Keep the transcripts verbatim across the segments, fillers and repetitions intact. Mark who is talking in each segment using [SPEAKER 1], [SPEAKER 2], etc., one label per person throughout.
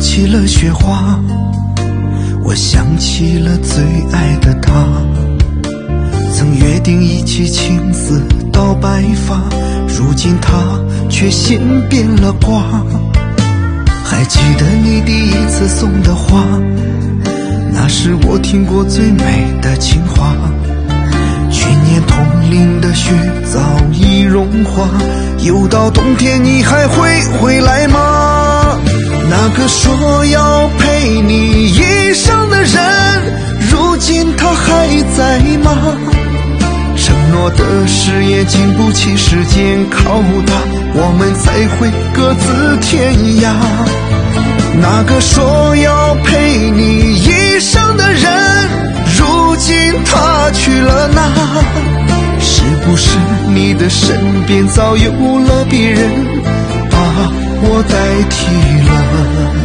[SPEAKER 1] 起了雪花，我想起了最爱的他，曾约定一起青丝到白发，如今他却先变了卦。还记得你第一次送的花，那是我听过最美的情话。去年同龄的雪早已融化，又到冬天你还会回来吗？那个说要陪你一生的人，如今他还在吗？承诺的誓言经不起时间拷打，我们才会各自天涯。那个说要陪你一生的人，如今他去了哪？是不是你的身边早有了别人，把我代替了？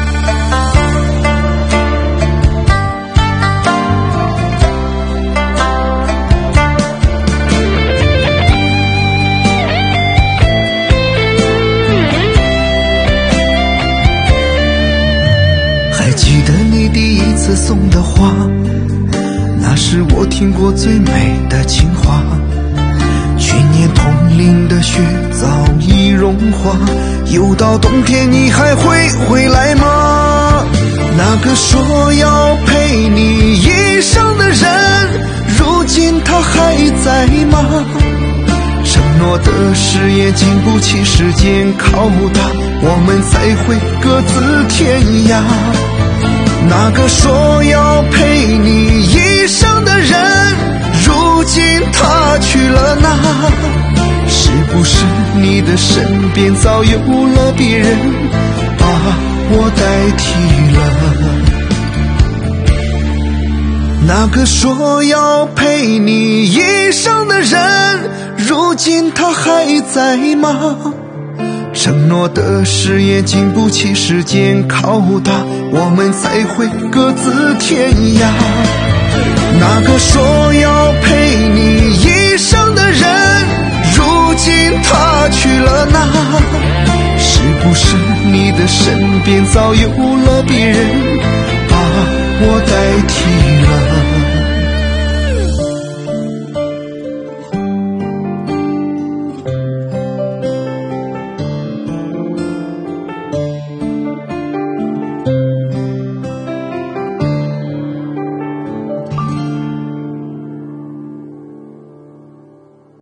[SPEAKER 1] 记得你第一次送的花，那是我听过最美的情话。去年同龄的雪早已融化，又到冬天你还会回来吗？那个说要陪你一生的人，如今他还在吗？承诺的誓言经不起时间拷打，我们才会各自天涯。那个说要陪你一生的人，如今他去了哪？是不是你的身边早有了别人，把我代替了？那个说要陪你一生的人，如今他还在吗？承诺的誓言经不起时间拷打，我们才会各自天涯。那个说要陪你一生的人，如今他去了哪？是不是你的身边早有了别人，把我代替了？